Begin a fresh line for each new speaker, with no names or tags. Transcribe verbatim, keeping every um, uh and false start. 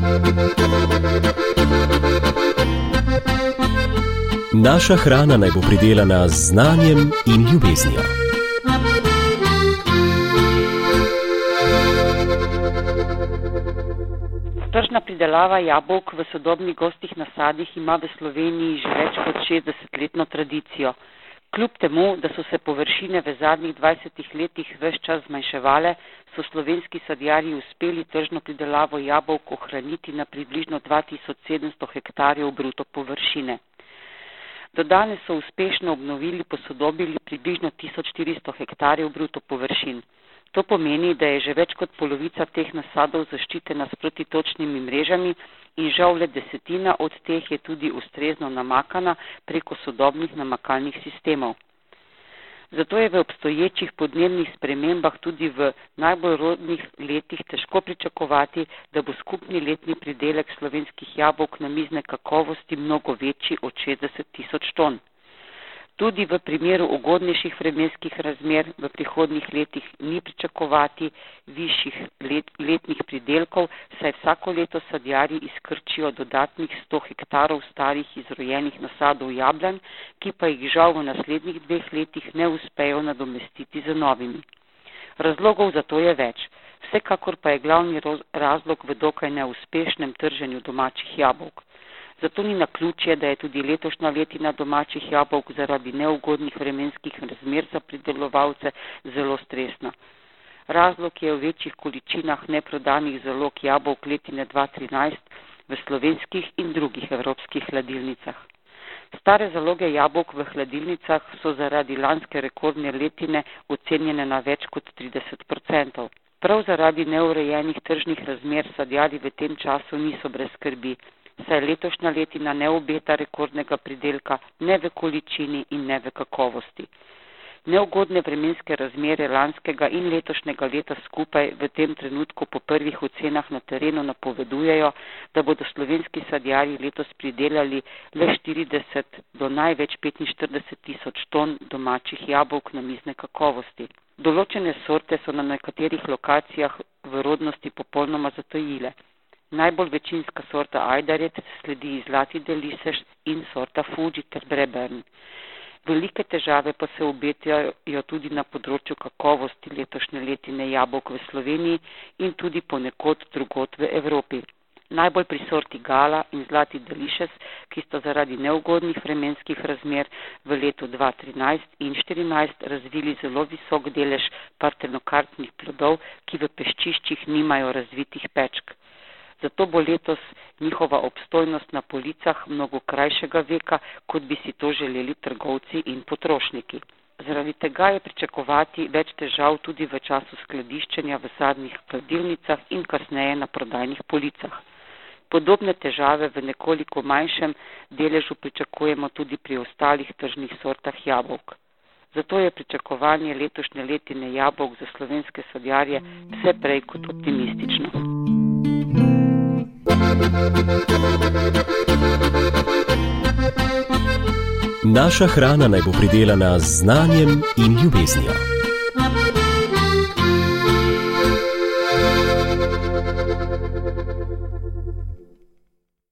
Naša hrana naj bo pridelana z znanjem in ljubeznijo.
Tržna pridelava jabolk v sodobnih gostih nasadih ima v Sloveniji že več kot šestdesetletno tradicijo. Kljub temu, da so se površine v zadnjih dvajsetih letih ves čas zmanjševale, so slovenski sadjarji uspeli tržno pridelavo jabolk ohraniti na približno dva tisoč sedemsto hektarjev bruto površine. Do danes so uspešno obnovili, posodobili približno tisoč štiristo hektarjev bruto površin. To pomeni, da je že več kot polovica teh nasadov zaščitena s protitočnimi mrežami in žal le desetina od teh je tudi ustrezno namakana preko sodobnih namakalnih sistemov. Zato je v obstoječih podnebnih spremembah tudi v najbolj rodnih letih težko pričakovati, da bo skupni letni pridelek slovenskih jabolk namizne kakovosti mnogo večji od šestdeset tisoč ton. Tudi v primeru ugodnejših vremenskih razmer v prihodnjih letih ni pričakovati višjih let, letnih pridelkov, saj vsako leto sadjarji izkrčijo dodatnih sto hektarov starih izrojenih nasadov jablan, ki pa jih žal v naslednjih dveh letih ne uspejo nadomestiti z novimi. Razlogov za to je več. Vsekakor pa je glavni razlog v dokaj neuspešnem trženju domačih jabolk. Zato ni naključje, da je tudi letošnja letina domačih jabolk zaradi neugodnih vremenskih razmer za pridelovalce zelo stresna. Razlog je v večjih količinah neprodanih zalog jabolk letine dva tisoč trinajst v slovenskih in drugih evropskih hladilnicah. Stare zaloge jabolk v hladilnicah so zaradi lanske rekordne letine ocenjene na več kot trideset procentov. Prav zaradi neurejenih tržnih razmer sadjarji v tem času niso brez skrbi, saj letošnja letina ne obeta rekordnega pridelka ne v količini in ne v kakovosti. Neugodne vremenske razmere lanskega in letošnjega leta skupaj v tem trenutku po prvih ocenah na terenu napovedujejo, da bodo slovenski sadjarji letos pridelali le štirideset do največ petinštirideset tisoč ton domačih jabolk namizne kakovosti. Določene sorte so na nekaterih lokacijah v rodnosti popolnoma zatojile. Najbolj večinska sorta Ajdaret sledi Zlati Delicious in sorta Fuji ter Brebern. Velike težave pa se obetajo tudi na področju kakovosti letošnje letine jabolk v Sloveniji in tudi ponekod drugod v Evropi. Najbolj pri sorti Gala in Zlati Delicious, ki sta zaradi neugodnih vremenskih razmer v letu dva tisoč trinajst in štirinajst razvili zelo visok delež partenokarpnih plodov, ki v peščiščih nimajo razvitih pečk. Zato bo letos njihova obstojnost na policah mnogo krajšega veka, kot bi si to želeli trgovci in potrošniki. Zaradi tega je pričakovati več težav tudi v času skladiščenja v sadnih hladilnicah in kasneje na prodajnih policah. Podobne težave v nekoliko manjšem deležu pričakujemo tudi pri ostalih tržnih sortah jabolk. Zato je pričakovanje letošnje letine jabolk za slovenske sadjarje vse prej kot optimistično.
Naša hrana naj bo pridelana z znanjem in ljubeznijo.